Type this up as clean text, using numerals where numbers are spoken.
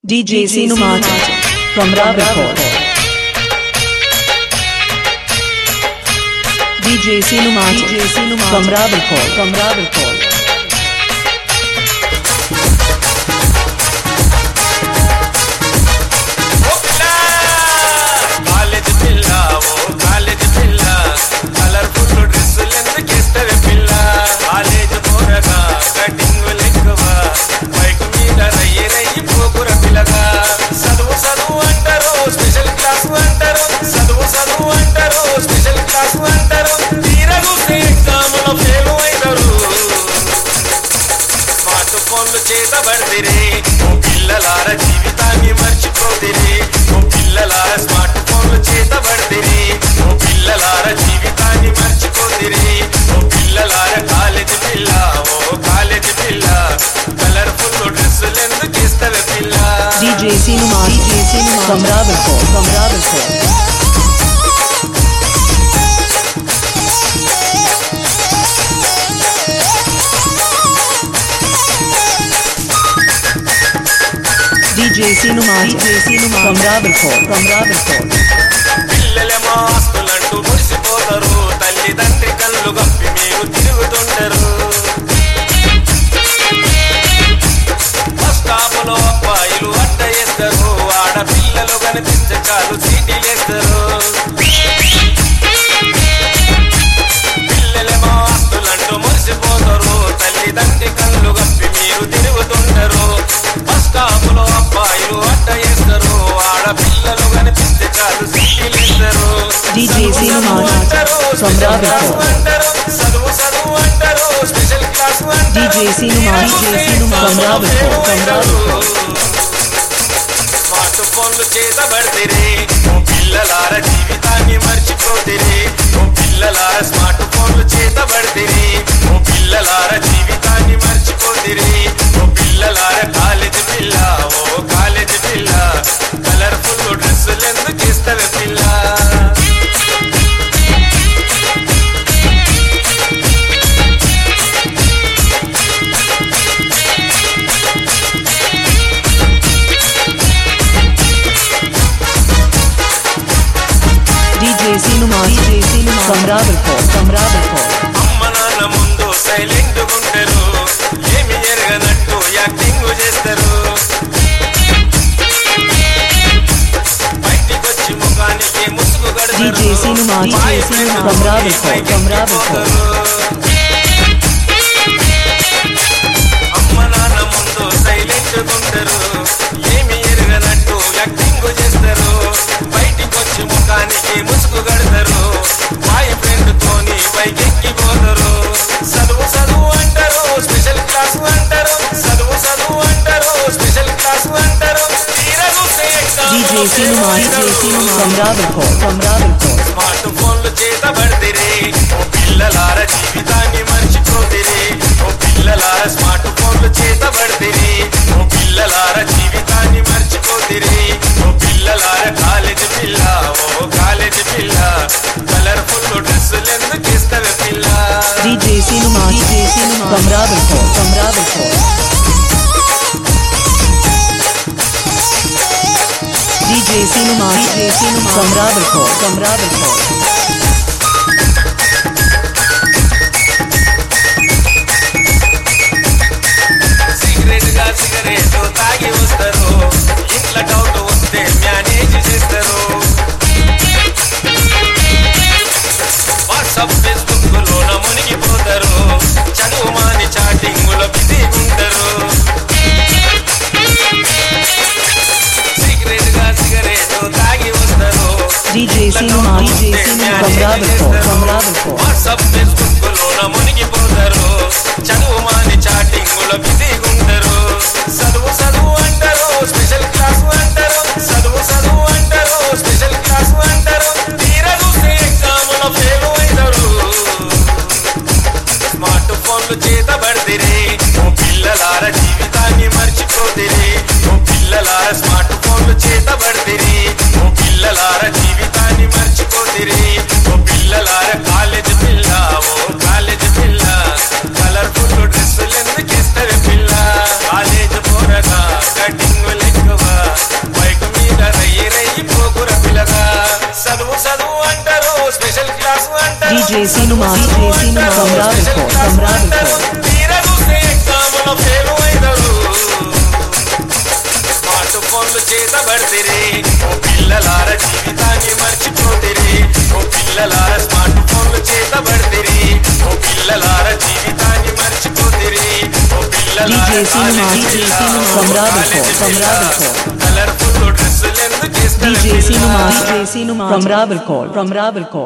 DJ Sinu Martin from Rabilkot. DJ Sinu Martin from Rabilkot. చేతబడిరే ఓ పిల్లలార జీవితాన్ని మర్చిపోతిరే ఓ పిల్లలార smart ఫోన్లు చేతబడిరే ఓ పిల్లలార జీవితాన్ని మర్చిపోతిరే ఓ పిల్లలార కాలేజీ పిల్ల ఓ కాలేజీ పిల్ల కలర్ఫుల్ డ్రెస్సులు ఎందుకు ఇస్తావే పిల్ల DJ Sinu Martin from Rabilkot. DJ Sinu Martin from Rabilkot. పిల్లలే మాస్తులంటూ మురిసిపోతారు తల్లిదండ్రి కళ్ళు గప్పి మీరు తిరుగుతుంటారు బస్ స్టాపులో అబ్బాయిలు అడ్డ వేస్తారు ఆడపిల్లలు కనిపిస్తే చాలు సీటీలేస్తారు పిల్లలే మాస్తులంటూ మురిసిపోతారు తల్లిదండ్రి కళ్ళు గప్పి మీరు తిరుగుతుంటారు బస్ స్టాపులో అబ్బాయిలు అడ్డ వేస్తారు ఆడపిల్లలు కనిపిస్తే చాలు సీటీలేస్తారు DJ Sinu Martin from Rabilkot. చదువు చదువు అంటారు special class DJ Sinu Martin from Rabilkot. Smart ఫోన్లు చేతబడితే ఓ పిల్లలార జీవితాన్ని మర్చిపోతిరే ఓ పిల్లలార స్మార్ట్ ఫోన్లు చేతబడితే ఓ పిల్లలార జీవితాన్ని మర్చిపోతిరే ఓ పిల్లలార కాలేజీ పిల్ల ఓ కాలేజీ పిల్ల కలర్ఫుల్ డ్రెస్సులు ఎందుకు ఇస్తావే పిల్ల DJ Sinu Martin from Rabilkot. అమ్మ నాన్న ముందు సైలెంట్ గుంటారు ఏమి ఎరగనట్టు యాక్టింగ్ చేస్తారు బయటికి వచ్చి ముఖానికి ముసుగు DJ Sinu Martin from Rabilkot. అమ్మ నాన్న ముందు సైలెంట్ గుంటారు ఏమి ఎరగనట్టు యాక్టింగ్ చేస్తారు బయటికి వచ్చి ముఖానికి ముసుగు కడతారు బాయ్ ఫ్రెండ్ తోని బైక్ ఎక్కిపోతారు చదువు చదువు అంటారు స్పెషల్ క్లాస్ అంటారు చదువు చదువు అంటారు స్పెషల్ క్లాస్ అంటారు DJ Sinu Martin from Rabilkot. Smart ఫోన్లు చేతబడితే ఓ పిల్లలార జీవితాన్ని మర్చిపోతిరే ఓ పిల్లలార స్మార్ట్ ఫోన్లు చేతబడితే ఓ పిల్లలార జీవితాన్ని మర్చిపోతిరే ఓ పిల్లలార కాలేజీ పిల్ల ఓ కాలేజీ పిల్ల కలర్ఫుల్ డ్రెస్సులు ఎందుకు ఇస్తావే పిల్ల DJ Sinu Martin from Rabilkot. DJ Sinu Martin from Rabilkot. Cigarette గా సిగరెట్ తాగి వస్తారు ఇంట్లో డౌట్ వస్తే మేనేజ్ చేస్తారు వాట్సాప్ ఫేస్బుక్ లోన మునిగిపోతారు చదువు మాని చాటింగ్ లో బిజీగా ఉంటారు సిగరెట్ గా సిగరెట్ తాగి వస్తారు DJ Sinu Martin from Rabilkot. WhatsApp Facebook లోన మునిగిపోతారు చదువు మాని చాటింగ్ లో బిజీగా ఉంటారు చదువు చదువు అంటారు స్పెషల్ క్లాస్ అంటారు చదువు చదువు అంటారు స్పెషల్ క్లాస్ అంటారు తీరా చూస్తే ఎగ్జామ్ లో ఫెయిల్ అవుతారు స్మార్ట్ ఫోన్లు చేతబడితే ఓ పిల్లలార జీవితాన్ని మర్చిపోతిరే ఓ పిల్లలార స్మార్ట్ ఫోన్లు చేతబడితే ఓ పిల్లలార జీవితాన్ని మర్చిపోతిరే ఓ పిల్లలార కాలేజీ పిల్ల ఓ కాలేజీ పిల్ల కలర్ఫుల్ డ్రెస్సులు ఎందుకు ఇస్తావే పిల్ల కాలేజీ పోరగా కటింగ్ లెక్కవా Cinema from Ravalkot. తీరా చూస్తే ఎగ్జాములో ఫెయిల్ అయినారు స్మార్ట్ ఫోన్లు చేతబడితే ఓ పిల్లలార జీవితాన్ని మర్చిపోతిరి ఓ పిల్లలార స్మార్ట్ ఫోన్లు చేతబడితే ఓ పిల్లలార జీవితాన్ని మర్చిపోతిరి ఓ పిల్లలార from Ravalkot. కలర్ఫుల్ డ్రెస్సులు ఎందుకు DJ Cinema from Ravalkot.